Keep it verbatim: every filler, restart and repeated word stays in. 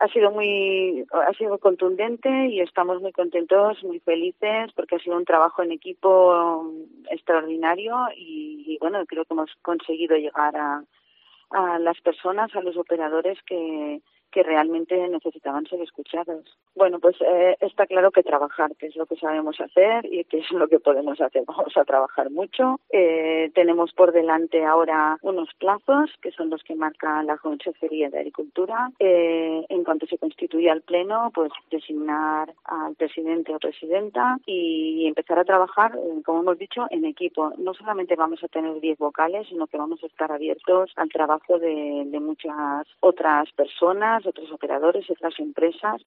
ha sido muy, ha sido contundente y estamos muy contentos, muy felices porque ha sido un trabajo en equipo extraordinario y, y bueno, creo que hemos conseguido llegar a, a las personas, a los operadores que que realmente necesitaban ser escuchados. Bueno, pues eh, está claro que trabajar, que es lo que sabemos hacer y que es lo que podemos hacer. Vamos a trabajar mucho. Eh, tenemos por delante ahora unos plazos, que son los que marca la Consejería de Agricultura. Eh, en cuanto se constituya el Pleno, pues designar al presidente o presidenta y empezar a trabajar, eh, como hemos dicho, en equipo. No solamente vamos a tener diez vocales, sino que vamos a estar abiertos al trabajo de, de muchas otras personas, otros operadores, otras empresas,